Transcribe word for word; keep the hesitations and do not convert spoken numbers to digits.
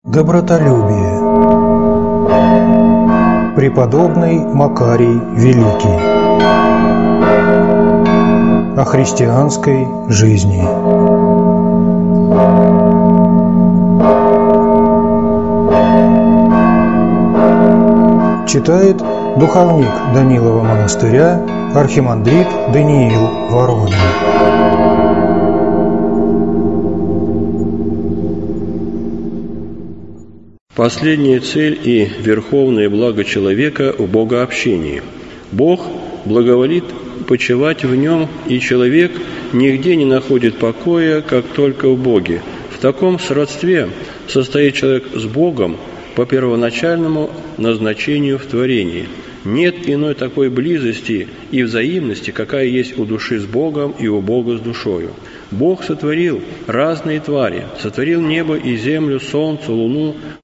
Добротолюбие. Преподобный Макарий Великий. О христианской жизни. Читает духовник Данилова монастыря архимандрит Даниил Воронин. Последняя цель и верховное благо человека в богообщении. Бог благоволит почивать в нем, и человек нигде не находит покоя, как только в Боге. В таком сродстве состоит человек с Богом по первоначальному назначению в творении. Нет иной такой близости и взаимности, какая есть у души с Богом и у Бога с душою. Бог сотворил разные твари, сотворил небо и землю, солнце, луну,